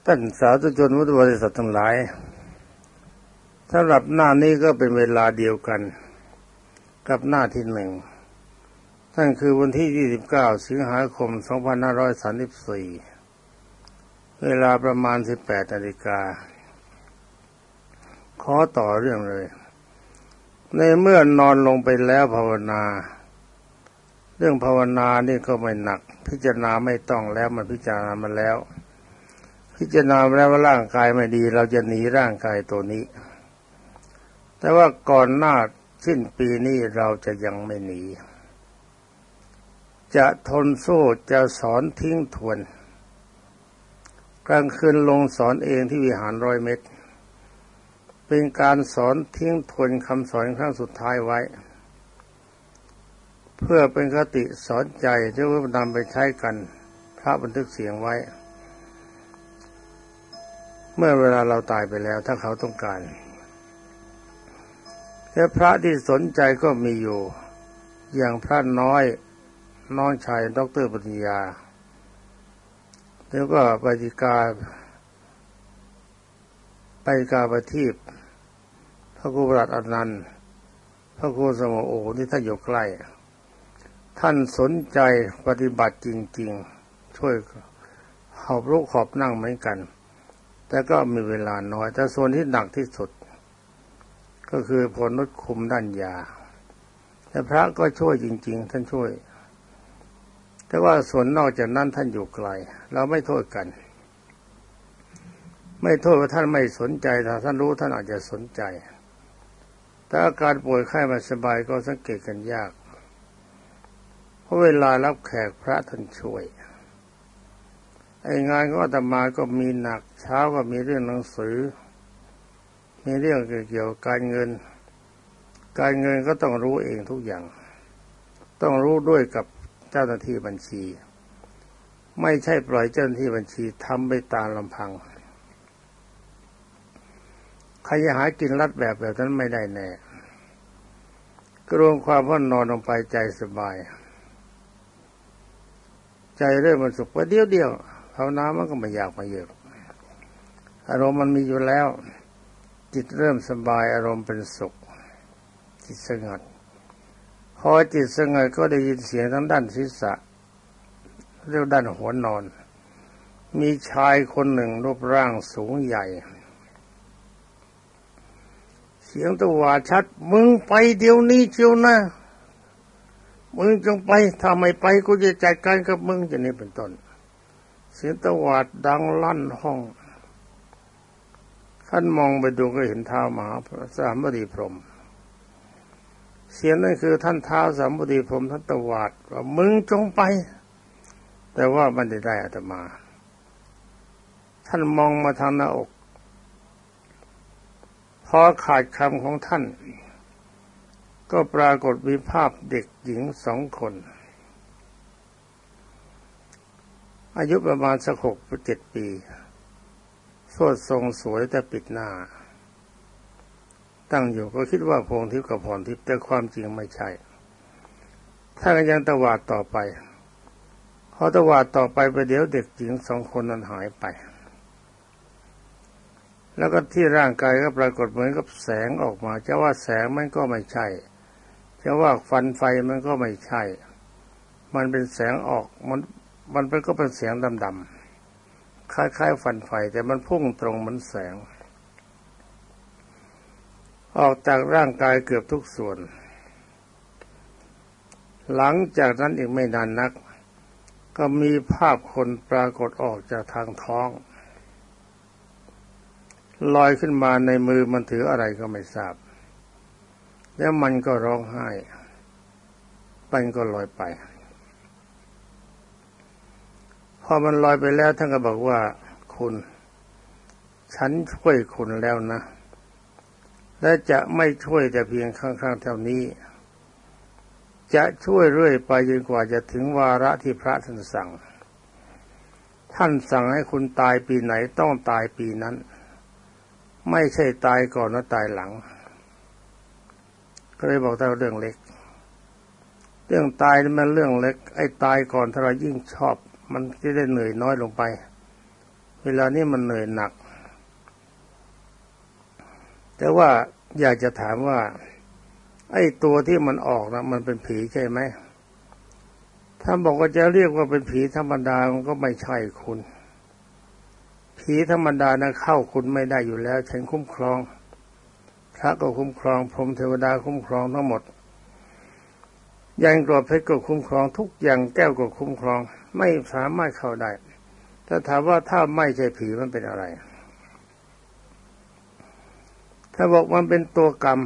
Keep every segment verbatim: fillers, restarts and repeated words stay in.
ท่านสาธุชนพุทธบริษัททั้งหลายสำหรับหน้านี้ก็เป็นเวลาเดียวกันกับหน้าที่หนึ่งนั่นคือวันที่ยี่สิบเก้าสิงหาคมสองพันห้าร้อยสามสิบสี่เวลาประมาณสิบแปดนาฬิกาขอต่อเรื่องเลยในเมื่อนอนลงไปแล้วภาวนาเรื่องภาวนานี่ก็ไม่หนักพิจารณาไม่ต้องแล้วมันพิจารณามาแล้วพิจารณาแล้วว่าร่างกายไม่ดีเราจะหนีร่างกายตัวนี้แต่ว่าก่อนหน้าสิ้นปีนี้เราจะยังไม่หนีจะทนสู้จะสอนทิ้งทวนกลางคืนลงสอนเองที่วิหารร้อยเมตรเป็นการสอนทิ้งทวนคำสอนครั้งสุดท้ายไว้เพื่อเป็นคติสอนใจที่ว่านำไปใช้กันพระบันทึกเสียงไว้เมื่อเวลาเราตายไปแล้วถ้าเขาต้องการแต่พระที่สนใจก็มีอยู่อย่างพระน้อยน้องชายดร.ปริญญาแล้วก็ปฏิกาไปกาประทีปพระครูประหลัดอนันต์พระครูสมโอที่ท่านอยู่ใกล้ท่านสนใจปฏิบัติจริงๆช่วยหอบลุกหอบนั่งเหมือนกันแต่ก็มีเวลาน้อยแต่ส่วนที่หนักที่สุดก็คือผลลดคุมด้านยาแต่พระก็ช่วยจริงๆท่านช่วยแต่ว่าส่วนนอกจากนั้นท่านอยู่ไกลเราไม่โทษกันไม่โทษว่าท่านไม่สนใจถ้าท่านรู้ท่านอาจจะสนใจแต่อาการป่วยไข้ไม่สบายก็สังเกตกันยากเพราะเวลารับแขกพระท่านช่วยไอ้งานของอาตมาก็มีหนักเช้าก็มีเรื่องหนังสือมีเรื่องเกี่ยวกับการเงินการเงินก็ต้องรู้เองทุกอย่างต้องรู้ด้วยกับเจ้าหน้าที่บัญชีไม่ใช่ปล่อยเจ้าหน้าที่บัญชีทำไปตามลำพังใครจะหากินลัดแบบแบบนั้นไม่ได้แน่กรวมความว่านอนลงไปใจสบายใจเริ่มมันสุขว่าเดียวเดียวภาวนามันก็ไม่อยากมาเยอะอารมณ์มันมีอยู่แล้วจิตเริ่มสบายอารมณ์เป็นสุขจิตสงบพอจิตสงบก็ได้ยินเสียงทางด้านศีรษะเรียกด้านหัวนอนมีชายคนหนึ่งรูปร่างสูงใหญ่เสียงตวาดชัดมึงไปเดี๋ยวนี้เชียวนะมึงจงไปถ้าไม่ไปกูจะจัดการกับมึงจะนี้เป็นต้นเสียงตวาดดังลั่นห้องท่านมองไปดูก็เห็นเท้ามหาสามบดีพรหมเสียงนั่นคือท่านเท้าสามบดีพรหมท่านตวาดว่ามึงจงไปแต่ว่ามันได้ได้อาตมาท่านมองมาทางหน้าอกพอขาดคำของท่านก็ปรากฏมีภาพเด็กหญิงสองคนอายุประมาณสักหกหรือเจ็ดปีสวดทรงสวยแต่ปิดหน้าตั้งอยู่ก็คิดว่าพงทิพย์กับพรทิพย์แต่ความจริงไม่ใช่ถ้าก็ยังตวาดต่อไปพอตวาดต่อไปไปเดี๋ยวเด็กหญิงสองคนนั้นหายไปแล้วก็ที่ร่างกายก็ปรากฏเหมือนกับแสงออกมาจะว่าแสงมันก็ไม่ใช่จะว่าฟันไฟมันก็ไม่ใช่มันเป็นแสงออกมันมันเป็นก็เป็นแสงดำๆคล้ายๆฟันไฟแต่มันพุ่งตรงเหมือนแสงออกจากร่างกายเกือบทุกส่วนหลังจากนั้นอีกไม่นานนักก็มีภาพคนปรากฏออกจากทางท้องลอยขึ้นมาในมือมันถืออะไรก็ไม่ทราบแล้วมันก็ร้องไห้มันก็ลอยไปพอมันลอยไปแล้วท่านก็บอกว่าคุณฉันช่วยคุณแล้วนะและจะไม่ช่วยแต่เพียงข้างๆเท่านี้จะช่วยเรื่อยไปจนกว่าจะถึงวาระที่พระท่านสั่งท่านสั่งให้คุณตายปีไหนต้องตายปีนั้นไม่ใช่ตายก่อนแล้วตายหลังก็เลยบอกแต่เรื่องเล็กเรื่องตายนี่มันเรื่องเล็กไอ้ตายก่อนถ้าเรายิ่งชอบมันจะได้เหนื่อยน้อยลงไปเวลานี้มันเหนื่อยหนักแต่ว่าอยากจะถามว่าไอ้ตัวที่มันออกนะมันเป็นผีใช่ไหมถ้าบอกว่าจะเรียกว่าเป็นผีธรรมดามันก็ไม่ใช่คุณผีธรรมดานะเข้าคุณไม่ได้อยู่แล้วฉันคุ้มครองพระก็คุ้มครองพรหมเทวดาคุ้มครองทั้งหมดยันกรอบเพชรก็คุ้มครองทุกอย่างแก้วก็คุ้มครองไม่สามารถเข้าได้ถ้าถามว่าถ้าไม่ใช่ผีมันเป็นอะไรถ้าบอกมันเป็นตัวกรรม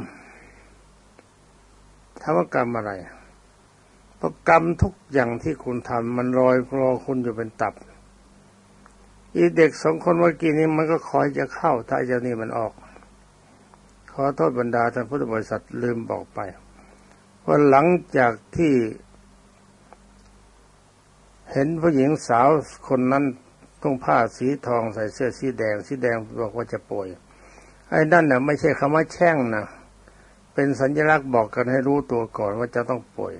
ถามว่ากรรมอะไรเพราะกรรมทุกอย่างที่คุณทำมันรอยรอคุณอยู่เป็นตับอีเด็กสองคนเมื่อกี้นี้มันก็คอยจะเข้าถ้าเจ้านี่มันออกขอโทษบรรดาท่านพุทธบริษัทลืมบอกไปว่าหลังจากที่เห็นผู้หญิงสาวคนนั้นต้องผ้าสีทองใส่เสื้อสีแดงสีแดงบอกว่าจะป่วยไอ้นั่นน่ะไม่ใช่คำว่าแช่งนะเป็นสัญลักษณ์บอกกันให้รู้ตัวก่อนว่าจะต้องป่วย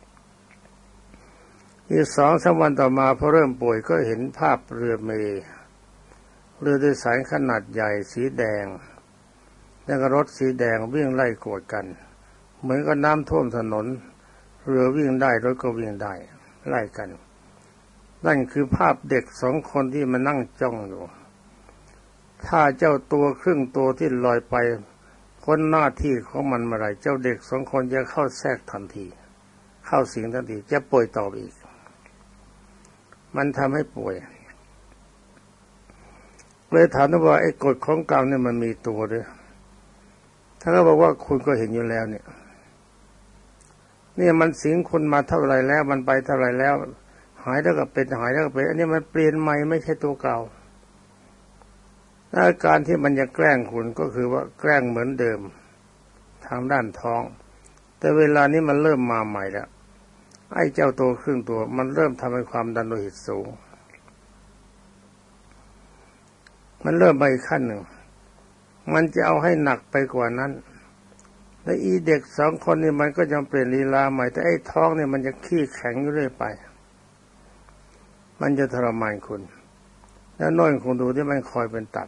อีกสองสามวันต่อมาพอเริ่มป่วยก็เห็นภาพเรือเมล์เรือโดยสารขนาดใหญ่สีแดงแล้วก็รถสีแดงวิ่งไล่กวดกันเหมือนกับน้ำท่วมถนนเรือวิ่งได้รถก็วิ่งได้ไล่กันนั่นคือภาพเด็กสองคนที่มานั่งจ้องอยู่ถ้าเจ้าตัวครึ่งตัวที่ลอยไปพ้นหน้าที่ของมันเมื่อไรเจ้าเด็กสองคนจะเข้าแทรกทันทีเข้าสิงทันทีจะป่วยต่ออีกมันทำให้ป่วยเลยถามว่าไอ้กฎของกรรมเนี่ยมันมีตัวด้วยถ้าเขาบอกว่าคุณก็เห็นอยู่แล้วเนี่ยนี่มันสิงคุณมาเท่าไรแล้วมันไปเท่าไรแล้วหายแล้วก็เป็นหายแล้วก็เป็นอันนี้มันเปลี่ยนใหม่ไม่ใช่ตัวเก่าอาการที่มันจะแกล้งคุณก็คือว่าแกล้งเหมือนเดิมทางด้านท้องแต่เวลานี้มันเริ่มมาใหม่แล้วไอ้เจ้าตัวครึ่งตัวมันเริ่มทำให้ความดันโลหิตสูงมันเริ่มไปขั้นหนึ่งมันจะเอาให้หนักไปกว่านั้นและอีเด็กสองคนนี่มันก็จะเปลี่ยนลีลาใหม่แต่ไอ้ท้องเนี่ยมันจะขี้แข็งอยู่เรื่อยไปมันจะทรมานคุณแล้วโน่นคงดูที่มันคอยเป็นตับ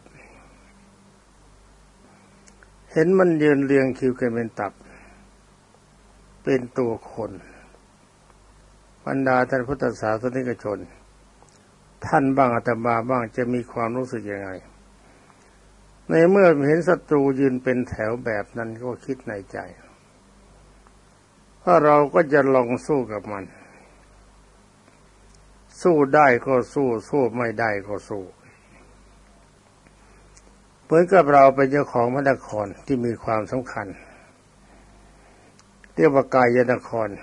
เห็นมันยืนเรียงคิวกันเป็นตับเป็นตัวคนบรรดาท่านพุทธศาสนิกชนท่านบ้างอาตมาบ้างจะมีความรู้สึกยังไงในเมื่อเห็นศัตรูยืนเป็นแถวแบบนั้นก็คิดในใจว่าเราก็จะลองสู้กับมันสู้ได้ก็สู้สู้ไม่ได้ก็สู้เหมือนกับเราเป็นเจ้าของพระนครที่มีความสำคัญเรียกว่ากายนคร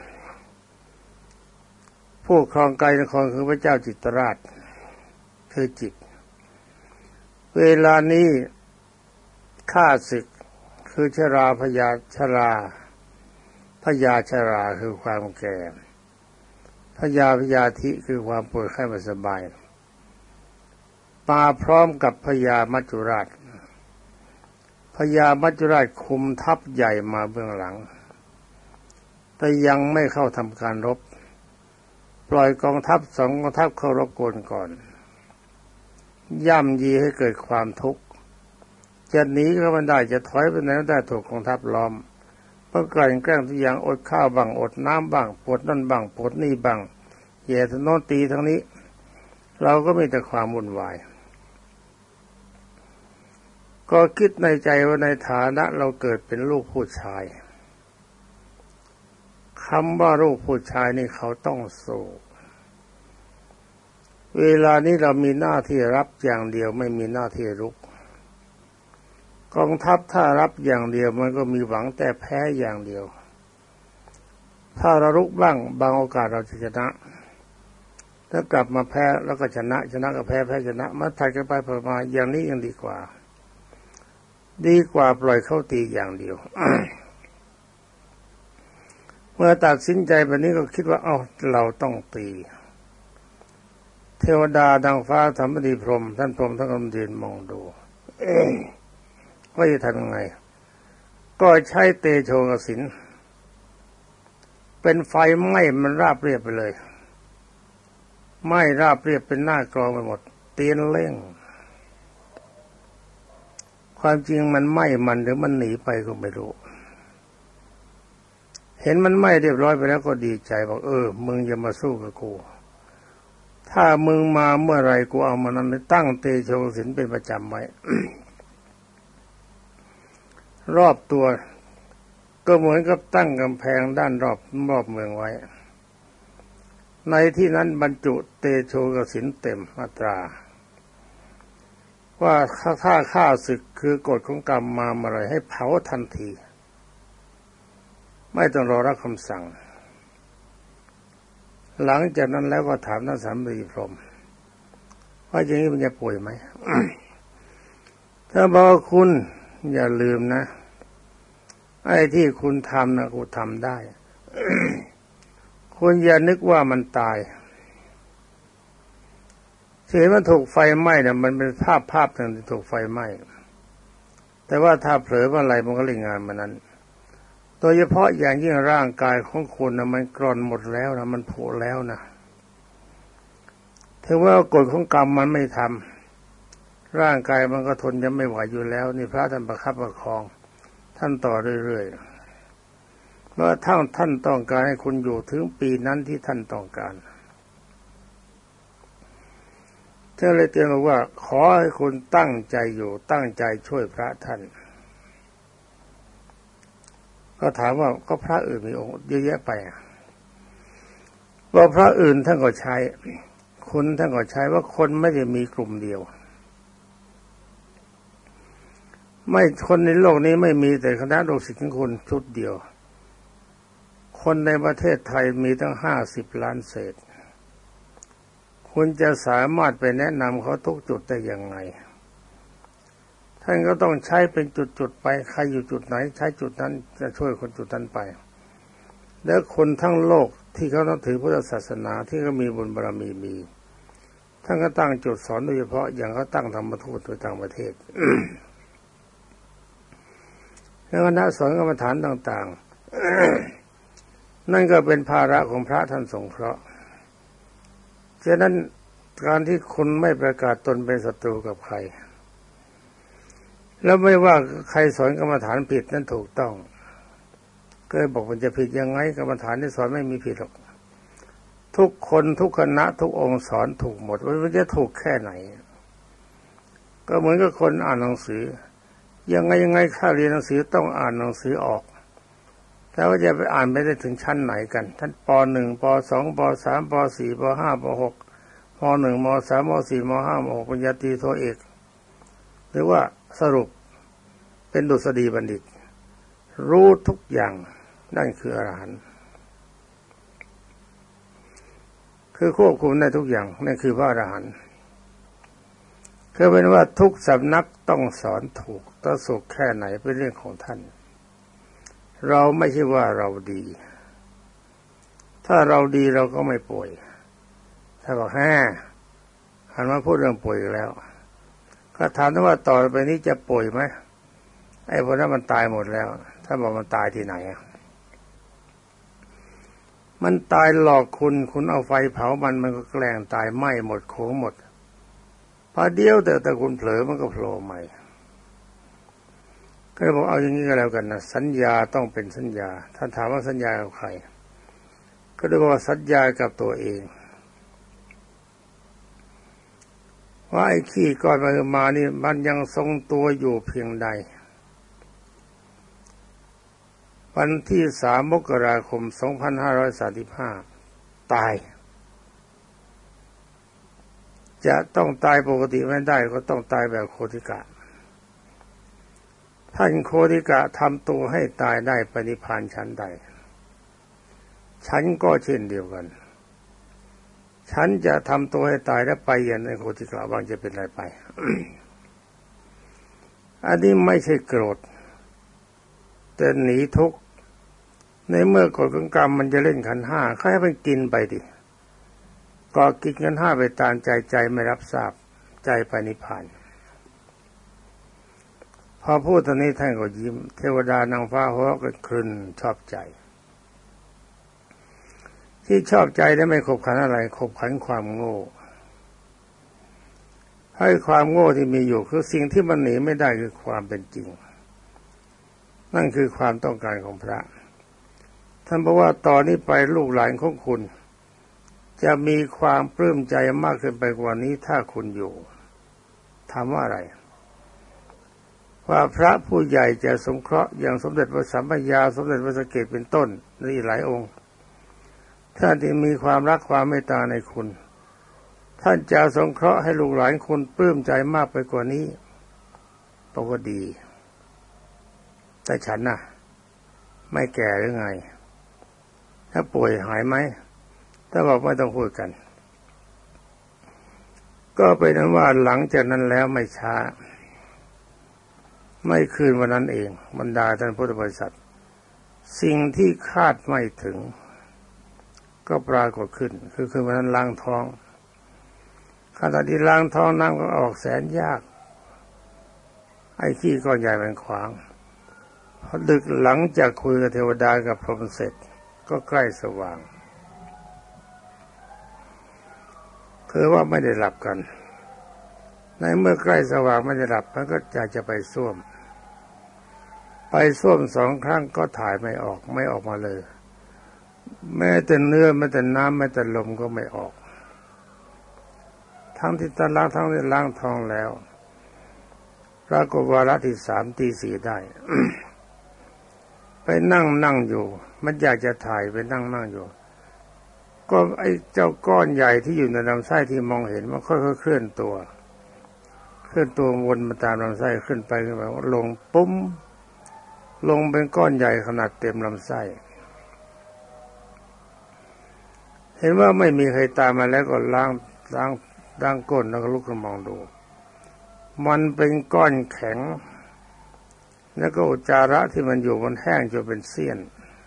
ผู้ครองกายนครคือพระเจ้าจิตรราชคือจิตเวลานี้ข้าศึกคือชราพยาชราพยาชราคือความแก่พยาพยาธิคือความป่วยไข้ไม่สบายมาพร้อมกับพญามัจจุราชพญามัจจุราชคุมทัพใหญ่มาเบื้องหลังแต่ยังไม่เข้าทำการรบปล่อยกองทัพสองกองทัพเข้ารบกวนก่อนย่ำยีให้เกิดความทุกข์จะหนีก็ไม่ได้จะถอยไปไหนไม่ได้ถูกกองทัพล้อมเพราะกลั่นแกล้งทุกอย่างอดข้าวบ้างอดน้ำบ้างปวดนั่นบ้างปวดนี่บ้างแย่ทั้งโน้นตีทั้งนี้เราก็มีแต่ความวุ่นวายก็คิดในใจว่าในฐานะเราเกิดเป็นลูกผู้ชายคำว่าลูกผู้ชายนี่เขาต้องสู้เวลานี้เรามีหน้าที่รับอย่างเดียวไม่มีหน้าที่รุกกองทัพถ้ารับอย่างเดียวมันก็มีหวังแต่แพ้อย่างเดียวถ้าเรารุกบ้างบางโอกาสเราจะชนะถ้ากลับมาแพ้แล้วก็ชนะชนะก็แพ้แพ้ชนะมาถัดกันไปผ่านมาอย่างนี้ยังดีกว่าดีกว่าปล่อยเข้าตีอย่างเดียว เมื่อตัดสินใจแบบนี้ก็คิดว่าเอ้าเราต้องตีเทวดาดังฟ้าธรรมดีพรหมท่านพรหมท่านกำลังยืนมองดูว่าจะทำยังไงก็ใช้เตโชกสินเป็นไฟไหม้มันราบเรียบไปเลยไหม้ราบเรียบเป็นหน้ากรองไปหมดเตียนเล่งความจริงมันไหม้มันหรือมันหนีไปก็ไม่รู้เห็นมันไหม้เรียบร้อยไปแล้วก็ดีใจบอกเออมึงอย่ามาสู้กับกูถ้ามึงมาเมื่อไรกูเอามันนั้นไปตั้งเตโชสินเป็นประจำไว้ รอบตัวก็เหมือนกับตั้งกำแพงด้านรอบรอบเมืองไว้ในที่นั้นบรรจุเตโชกสินเต็มอัตราว่าถ้าข้าศึกคือกฎของกรรมมาเมื่อไรให้เผาทันทีไม่ต้องรอรับคำสั่งหลังจากนั้นแล้วก็ถามท่านสามรีพรหมว่าอย่างนี้มันจะป่วยไหม ถ้าบอกคุณอย่าลืมนะไอ้ที่คุณทำนะกูทำได้ คุณอย่านึกว่ามันตายเห็นมันถูกไฟไหม้เนี่ยมันเป็นภาพภาพหนึ่งที่ถูกไฟไหม้แต่ว่าถ้าเผลอเมื่อไหร่มันก็เล่นงานมันนั้นโดยเฉพาะอย่างยิ่งร่างกายของคุณนะมันกร่อนหมดแล้วนะมันผุแล้วนะถึงว่ากฎของกรรมมันไม่ทำร่างกายมันก็ทนจะไม่ไหวอยู่แล้วนี่พระท่านประคับประคองท่านต่อเรื่อยๆเมื่อท่านท่านต้องการให้คุณอยู่ถึงปีนั้นที่ท่านต้องการท่านเลยเตือนบอกว่าขอให้คุณตั้งใจอยู่ตั้งใจช่วยพระท่านก็ถามว่าก็พระอื่นมีองค์เยอะแยะไปว่าพระอื่นท่านก็ใช้คุณท่านก็ใช้ว่าคนไม่ได้มีกลุ่มเดียวไม่คนในโลกนี้ไม่มีแต่คณะลูกศิษย์ของคุณชุดเดียวคนในประเทศไทยมีตั้งห้าสิบล้านเศษคุณจะสามารถไปแนะนำเขาทุกจุดได้ยังไงท่านก็ต้องใช้เป็นจุดๆไปใครอยู่จุดไหนใช้จุดนั้นจะช่วยคนจุดนั้นไปแล้วคนทั้งโลกที่เขานับถือพุทธศาสนาที่เขามีบุญบารมีมีท่านก็ตั้งจุดสอนโดยเฉพาะอย่างเขาตั้งธรรมทูตโดยต่างประเทศ แล้วคณะสอนกรรมฐานต่างๆ นั่นก็เป็นภาระของพระท่านสงเคราะห์ฉะนั้นการที่คุณไม่ประกาศตนเป็นศัตรูกับใครแล้วไม่ว่าใครสอนกรรมฐานผิดนั้นถูกต้องก็บอกมันจะผิดยังไงกรรมฐานที่สอนไม่มีผิดหรอกทุกคนทุกคณะทุกองค์สอนถูกหมดมันจะถูกแค่ไหนก็เหมือนกับคนอ่านหนังสือยังไงยังไงข้าเรียนหนังสือต้องอ่านหนังสือออกแต่ว่าจะไปอ่านไม่ได้ถึงชั้นไหนกันท่านป.หนึ่ง ป.สอง ป.สาม ป.สี่ ป.ห้า ป.หก ม.หนึ่ง ม.สาม ม.สี่ ม.ห้า ม.หก ปริญญาตรีโทเอกหรือว่าสรุปเป็นดุษฎีบัณฑิตรู้ทุกอย่างนั่นคืออรหันต์คือควบคุมได้ทุกอย่างนั่นคือพระอรหันต์คือเป็นว่าทุกสำนักต้องสอนถูกต้องสุขแค่ไหนเป็นเรื่องของท่านเราไม่ใช่ว่าเราดีถ้าเราดีเราก็ไม่ป่วยถ้าบอกแฮ่หันมาพูดเรื่องป่วยอีกแล้วก็ถามว่าต่อไปนี้จะป่วยไหมไอ้พวกนั้นมันตายหมดแล้วถ้าบอกมันตายที่ไหนอ่ะมันตายหลอกคุณคุณเอาไฟเผามันมันก็แกล้งตายไหม้หมดโขงหมดพอเดียวแต่แต่คุณเผลอมันก็โผล่ใหม่ก็เลยบอกเอาอย่างนี้ก็แล้วกันนะสัญญาต้องเป็นสัญญาท่านถามว่าสัญญากับใครก็เลยบอกว่าสัญญากับตัวเองว่าไอ้ขี้ก้อนมานี่มันยังทรงตัวอยู่เพียงใดวันที่สามมกราคมสองพันห้าร้อยสามสิบห้าตายจะต้องตายปกติไม่ได้ก็ต้องตายแบบโคติกะท่านโคติกะทำตัวให้ตายได้ปณิพพานชั้นใดฉันก็เช่นเดียวกันฉันจะทำตัวให้ตายและไปอย่างในโคติกะบางจะเป็นอะไรไป อันนี้ไม่ใช่โกรธแต่หนีทุกข์ในเมื่อกฎของกรรมมันจะเล่นขันธ์ห้าเขาให้มันกินไปดิก็กินขันธ์ห้าไปตามใจใจไม่รับทราบใจไปนิพพานพอพูดตอนนี้ท่านก็ยิ้มเทวดานางฟ้าหัวก็ครึนชอบใจที่ชอบใจได้ไม่ขบขันอะไรขบขันความโง่ให้ความโง่ที่มีอยู่คือสิ่งที่มันหนีไม่ได้คือความเป็นจริงนั่นคือความต้องการของพระท่านบอกว่าตอนนี้ไปลูกหลานของคุณจะมีความปลื้มใจมากขึ้นไปกว่านี้ถ้าคุณอยู่ถามว่าอะไรว่าพระผู้ใหญ่จะสงเคราะห์อย่างสมเด็จพระสัมมาญาสมเด็จพระสังฆเเป็นต้นและอีกหลายองค์ท่านที่มีความรักความเมตตาในคุณท่านจะสงเคราะห์ให้ลูกหลานคุณปลื้มใจมากไปกว่านี้บอกว่าดีแต่ฉันน่ะไม่แก่หรือไงถ้าป่วยหายไหมถ้าบอกไม่ต้องพูดกันก็เป็นนั้นว่าหลังจากนั้นแล้วไม่ช้าไม่คืนวันนั้นเองบรรดาท่านพุทธบริษัทสิ่งที่คาดไม่ถึงก็ปรากฏขึ้นคือคืนวันนั้นล้างท้องขณะที่ล้างท้องน้ำก็ออกแสนยากไอ้ขี้ก้อนใหญ่มันขวางพอดึกหลังจากคุยกับเทวดากับพรหมเสร็จก็ใกล้สว่างคือว่าไม่ได้หลับกันในเมื่อใกล้สว่างไม่ได้หลับมันก็อยากจะไปส้วมไปส้วมสองครั้งก็ถ่ายไม่ออกไม่ออกมาเลยแม้แต่เนื้อแม้แต่น้ำแม้แต่ลมก็ไม่ออกทั้งที่ตาล้างทั้งที่ล้างท้องแล้วปรากฏวาระที่สามตีสี่ได้ ไปนั่งนั่งอยู่มันอยากจะถ่ายไปนั่งนั่งอยู่ก็ไอ้เจ้าก้อนใหญ่ที่อยู่ในลำไส้ที่มองเห็นมันค่อยๆเคลื่อนตัวเคลื่อนตัววนมาตามลำไส้ขึ้นไปขึ้นไปลงปุ้มลงเป็นก้อนใหญ่ขนาดเต็มลำไส้เห็นว่าไม่มีใครตามมาแล้วก็ล้างล้างล้างก้นแล้วก็ลุกขึ้นมองดูมันเป็นก้อนแข็งแล้วก็อุจจาระที่มันอยู่มันแห้งจนเป็นเสี้ยน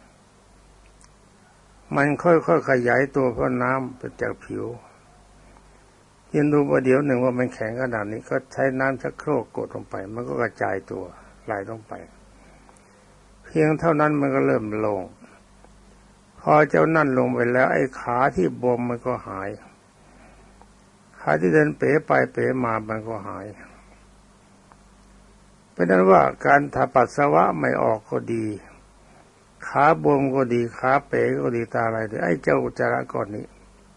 มันค่อยๆขยายตัวเพราะน้ำเป็นจากผิวยืนดูประเดี๋ยวหนึ่งว่ามันแข็งขนาดนี้ก็ใช้น้ำชักโครกกดลงไปมันก็กระจายตัวไหลลงไปเพียงเท่านั้นมันก็เริ่มลงพอเจ้านั่นลงไปแล้วไอ้ขาที่บวมมันก็หายขาที่เดินเป๋ไปเป๋มามันก็หายเป็นนั้นว่าการถ่ายปัสสาวะไม่ออกก็ดีขาบวมก็ดีขาเป๋ก็ดีตาอะไรไอ้เจ้าอุจจาระก้อนนี้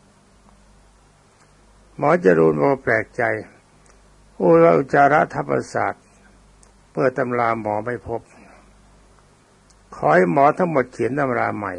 หมอจรูนบอกแปลกใจโอ้ยว่าอุจจาระทับประสาทเปิดตำราหมอไม่พบขอให้หมอทั้งหมดเขียนตำราใหม่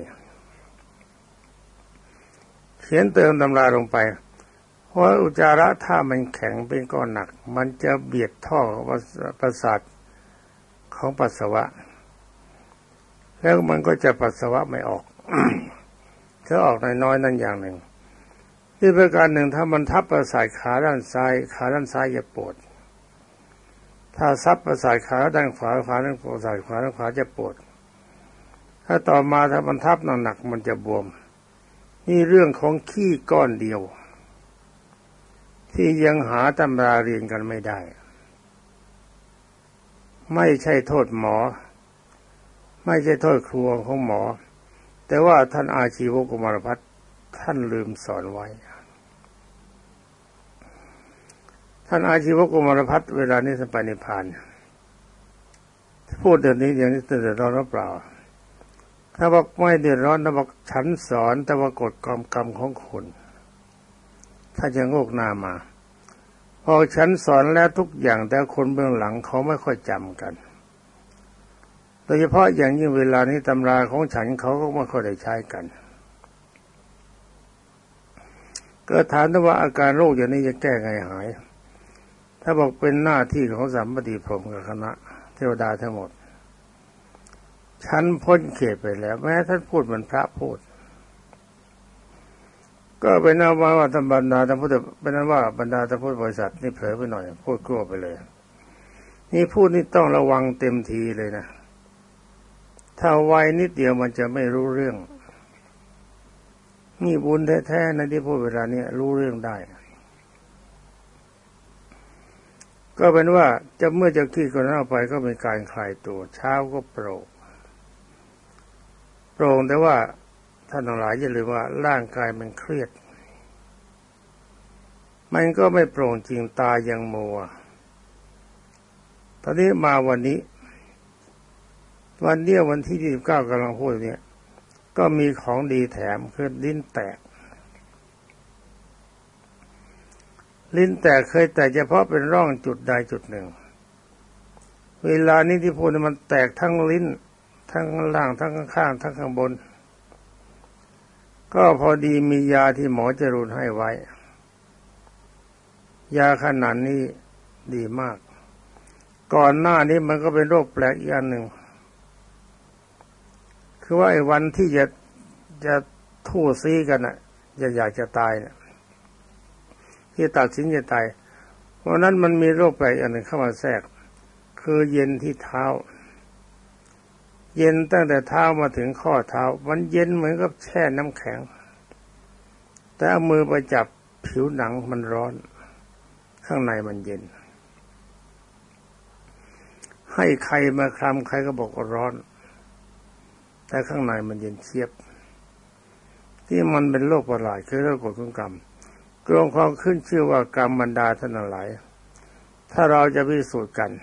เขียนเติมตำราลงไปเพราะอุจจาระถ้ามันแข็งเป็นก้อนหนักมันจะเบียดท่อประสาทของปัสสาวะแล้วมันก็จะปัสสาวะไม่ออก ถ้าออกน้อยๆนั่นอย่างหนึ่งที่ประการหนึ่งถ้ามันทับประสาทขาด้านซ้ายขาด้านซ้ายจะปวดถ้าทับประสาทขาด้านขวาขาด้านประสาทขวาด้านขวาจะปวดถ้าต่อมาถ้ามันทับหนักๆมันจะบวมนี่เรื่องของขี้ก้อนเดียวที่ยังหาตำราเรียนกันไม่ได้ไม่ใช่โทษหมอไม่ใช่โทษครัวของหมอแต่ว่าท่านอาชีวกุมารพัฒน์ท่านลืมสอนไว้ท่านอาชีวกุมารพัฒน์เวลานี้ท่านไปนิพพานพูดเดี๋ยวนี้อย่างนี้เดือดร้อนหรือเปล่าถ้าบอกไม่เดือดร้อนถ้าบอกฉันสอนแต่ว่ากฎกรรมกรรมของคนถ้าจะโงกหน้ามาพอฉันสอนแล้วทุกอย่างแต่คนเบื้องหลังเขาไม่ค่อยจำกันโดยเฉพาะอย่างยิ่งเวลานี้ตำราของฉันเขาก็ไม่ค่อยได้ใช้กันก็ถามว่าอาการโรคอย่างนี้จะแก้ไงหายถ้าบอกเป็นหน้าที่ของสัมปติพรหมกับคณะเทวดาทั้งหมดฉันพ้นเขตไปแล้วแม้ท่านพูดเหมือนพระพูดก็เป็นนั้นว่าธรรมบรรดาท่านพุทธเป็นนั้นว่าบรรดาท่านพุทธบริษัทนี่เผลอไปหน่อยพูดกลัวไปเลยนี่พูดนี่ต้องระวังเต็มทีเลยนะถ้าไวนิดเดียวมันจะไม่รู้เรื่องนี่บุญแท้ๆนะที่พูดเวลานี้รู้เรื่องได้ก็เป็นว่าจะเมื่อจะขี้คนนั้นออกไปก็เป็นการคลายตัวเช้าก็โปร่งโปร่งแต่ว่าท่านทั้งหลายอย่าลืมว่าร่างกายมันเครียดมันก็ไม่โปร่งจริงตายังมัวตอนนี้มาวันนี้วันเนี้ยวันที่ยี่สิบเก้ากำลังพูดเนี่ยก็มีของดีแถมคือลิ้นแตกลิ้นแตกเคยแต่เฉพาะเป็นร่องจุดใดจุดหนึ่งเวลานี้ที่พูดมันแตกทั้งลิ้นทั้งข้างล่างทั้งข้างข้างทั้งข้างบนก็พอดีมียาที่หมอจรูนให้ไว้ยาขนาดนี้ดีมากก่อนหน้านี้มันก็เป็นโรคแปลกอีกอันหนึ่งคือว่าไอ้วันที่จะจะทู่ซีกันน่ะจะอยากจะตายเนี่ยที่ตัดสินจะตายเพราะนั้นมันมีโรคแปลกอันหนึ่งเข้ามาแทรกคือเย็นที่เท้าเย็นตั้งแต่เท้ามาถึงข้อเท้ามันเย็นเหมือนกับแช่น้ำแข็งแต่เอามือไปจับผิวหนังมันร้อนข้างในมันเย็นให้ใครมาคลำใครก็บอกว่าร้อนแต่ข้างในมันเย็นเชียบที่มันเป็นโรคประหลาดคือโรคกฎของกรรมกรมความขึ้นชื่อว่ากรรมบรรดาท่านหลายถ้าเราจะพิสูจน์กัน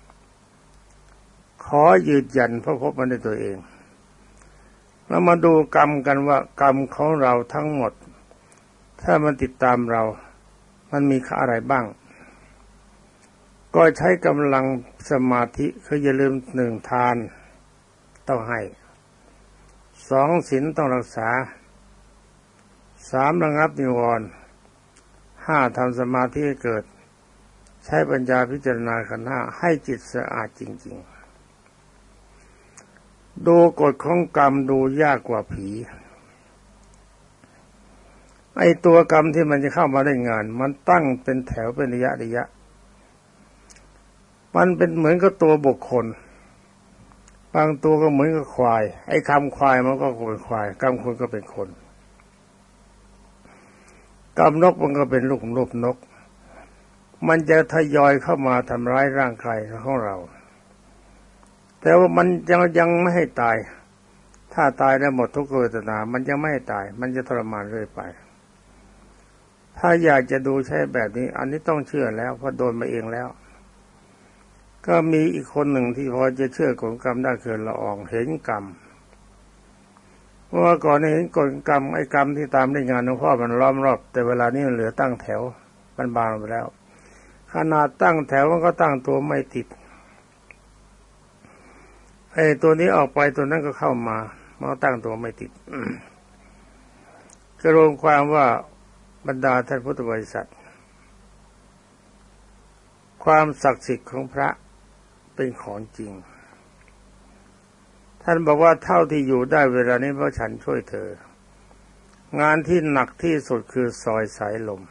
ขอยืนยันเพราะพบมันด้วยตัวเองแล้วมาดูกรรมกันว่ากรรมของเราทั้งหมดถ้ามันติดตามเรามันมีค่าอะไรบ้างก็ใช้กำลังสมาธิคืออย่าลืมหนึ่งทานต้องให้สองศีลต้องรักษาสามระงับนิวรณ์ห้าทำสมาธิให้เกิดใช้ปัญญาพิจารณาขันธ์ห้าให้จิตสะอาดจริงๆดูกฎของกรรมดูยากกว่าผีไอ้ตัวกรรมที่มันจะเข้ามาได้งานมันตั้งเป็นแถวเป็นระยะระยะมันเป็นเหมือนกับตัวบุคคลบางตัวก็เหมือนกับควายไอ้คำควายมันก็เป็นควายกรรมคนก็เป็นคนกรรมนกมันก็เป็นลูกลูกนกมันจะทยอยเข้ามาทำร้ายร่างกายของเราแต่ว่ามันยังยังไม่ให้ตายถ้าตายแล้วหมดทุกขเวทนามันยังไม่ให้ตายมันจะทรมานเรื่อยไปถ้าอยากจะดูใช่แบบนี้อันนี้ต้องเชื่อแล้วเพราะโดนมาเองแล้วก็มีอีกคนหนึ่งที่พอจะเชื่อกฎกรรมได้คือละอองเห็นกรรมเพราะว่าก่อนนี้เห็นกฎกรรมไอ้กรรมที่ตามได้งานหลวงพ่อมันล้อมรอบแต่เวลานี้มันเหลือตั้งแถวมันบางไปแล้วขนาดตั้งแถวมันก็ตั้งตัวไม่ติดไอ้ตัวนี้ออกไปตัวนั้นก็เข้ามามันก็ตั้งตัวไม่ติดก็รวมความว่าบรรดาท่านพุทธบริษัทความศักดิ์สิทธิ์ของพระเป็นของจริงท่านบอกว่าเท่าที่อยู่ได้เวลานี้เพราะฉันช่วยเธองานที่หนักที่สุดคือซอยสายลม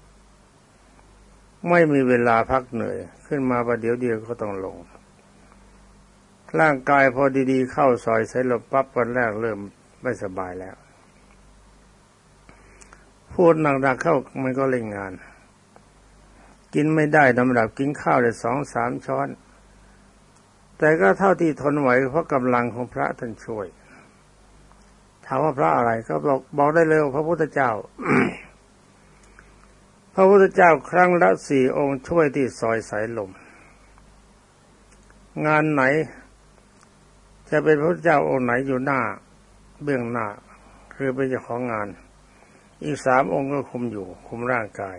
ไม่มีเวลาพักเหนื่อยขึ้นมาประเดี๋ยวเดียวก็ต้องลงร่างกายพอดีๆเข้าซอยสายลมปั๊บวันแรกเริ่มไม่สบายแล้วพูดหนักๆเข้ามันก็เล่นงานกินไม่ได้น้ำหนักกินข้าวได้สองสามช้อนแต่ก็เท่าที่ทนไหวเพราะกำลังของพระท่านช่วยถามว่าพระอะไรก็บอกบอกได้เลยพระพุทธเจ้า พระพุทธเจ้าครั้งละสี่องค์ช่วยที่ซอยสายลมงานไหนจะเป็นพระพุทธเจ้าองค์ไหนอยู่หน้าเบื้องหน้าคือเป็นเจ้าของงานอีกสามองค์ก็คุมอยู่คุมร่างกาย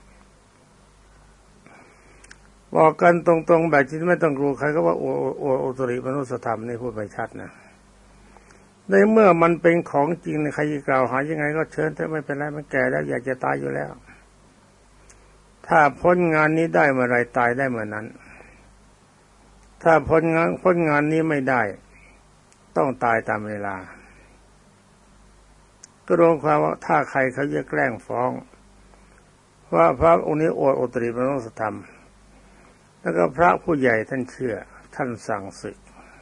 บอกกันตรงๆแบบที่ไม่ต้องกลัวใครก็ว่าโอโอโอตริมนุสธรรมนี่พูดไปชัดนะในเมื่อมันเป็นของจริงใครจะกล่าวหายังไงก็เชิญแต่ไม่เป็นไรมันแก่แล้วอยากจะตายอยู่แล้วถ้าพ้นงานนี้ได้เมื่อไรตายได้เมื่อนั้นถ้าพ้นงานพ้นงานนี้ไม่ได้ต้องตายตามเวลาก็รวมความว่าถ้าใครเขาจะแกล้งฟ้องว่าพระองค์นี้โอโอตริมนุสธรรมแล้วก็พระผู้ใหญ่ท่านเชื่อท่านสั่งศึก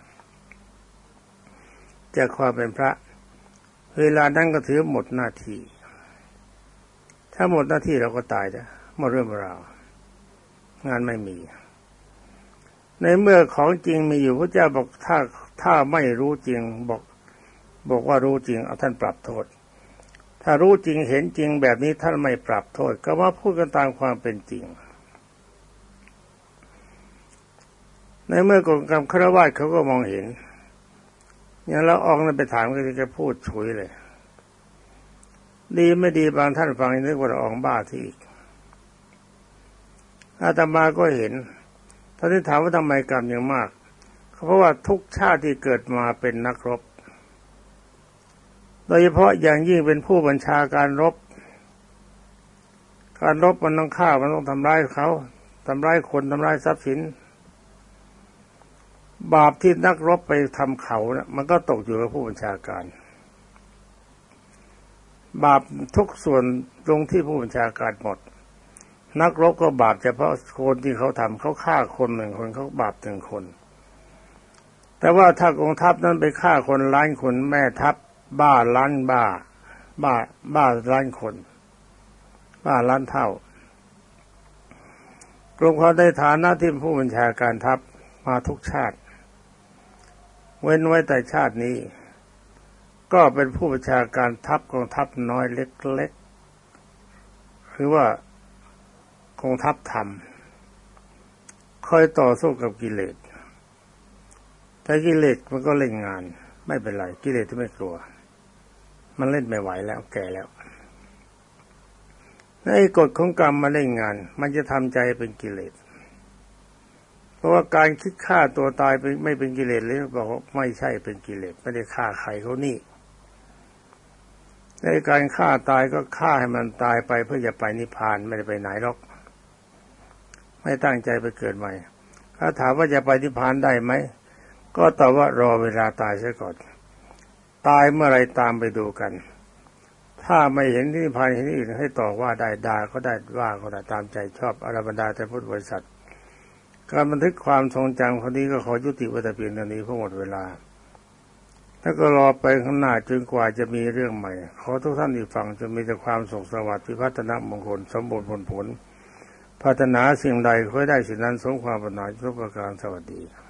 จากความเป็นพระเวลานั้นก็ถือหมดหน้าที่ถ้าหมดหน้าที่เราก็ตายนะหมดเรื่องราวงานไม่มีในเมื่อของจริงมีอยู่พระเจ้าบอกถ้าถ้าไม่รู้จริงบอกบอกว่ารู้จริงเอาท่านปรับโทษถ้ารู้จริงเห็นจริงแบบนี้ท่านไม่ปรับโทษก็ว่าพูดกันตามความเป็นจริงในเมื่อกฎกรรมฆราวาสเขาก็มองเห็นอย่างเราออกนั้นไปถามก็จะพูดฉุยเลยดีไม่ดีบางท่านฟังนึกว่าเราออกบ้าที่อีกอาตมาก็เห็นท่านที่ถามว่าทำไมกรรมอย่างมากเพราะว่าทุกชาติที่เกิดมาเป็นนักรบโดยเฉพาะอย่างยิ่งเป็นผู้บัญชาการรบการรบมันต้องฆ่ามันต้องทำร้ายเขาทำร้ายคนทำร้ายทรัพย์สินบาปที่นักรบไปทำเขานะมันก็ตกอยู่กับผู้บัญชาการบาปทุกส่วนลงที่ผู้บัญชาการหมดนักรบก็บาปเฉพาะคนที่เขาทำเขาฆ่าคนหนึ่งคนเขาบาปหนึ่งคนแต่ว่าถ้ากองทัพนั้นไปฆ่าคนล้านคนแม่ทัพบ้าล้านบ้าบ้าบ้าล้านคนบ้าล้านเท่ากรมเขาได้ฐานะที่ผู้บัญชาการทัพมาทุกชาติเว้นไว้แต่ชาตินี้ก็เป็นผู้บัญชาการทัพกองทัพน้อยเล็กๆคือว่ากองทัพธรรมคอยต่อสู้กับกิเลสแต่กิเลสมันก็เล่นงานไม่เป็นไรกิเลสที่ไม่กลัวมันเล่นไม่ไหวแล้วแก่แล้วในกฎของกรรมมาเล่นงานมันจะทำใจเป็นกิเลสเพราะว่าการคิดฆ่าตัวตายเป็นไม่เป็นกิเลสเลยบอกว่าไม่ใช่เป็นกิเลสไม่ได้ฆ่าใครเขานี่ในการฆ่าตายก็ฆ่าให้มันตายไปเพื่อจะไปนิพพานไม่ได้ไปไหนหรอกไม่ตั้งใจไปเกิดใหม่ถ้าถามว่าจะไปนิพพานได้ไหมก็ตอบว่ารอเวลาตายซะก่อนตายเมื่อไรตามไปดูกันถ้าไม่เห็นนิพพานเห็นอื่นให้ต่อว่าได้ด่าก็ได้ว่าก็ได้ตามใจชอบอรบรรดาแต่พุทธบริษัทการบันทึกความทรงจำคนนี้ก็ขอยุติไว้แต่เพียงเท่านี้เพราะหมดเวลาถ้าก็รอไปข้างหน้าจนกว่าจะมีเรื่องใหม่ขอทุกท่านที่ฟังจงมีแต่ความสุขสวัสดิ์พิพัฒนมงคลสมบูรณ์ผลผลพัฒนาสิ่งใดขอให้ได้สิ่งนั้นสมความปรารถนาทุกประการสวัสดี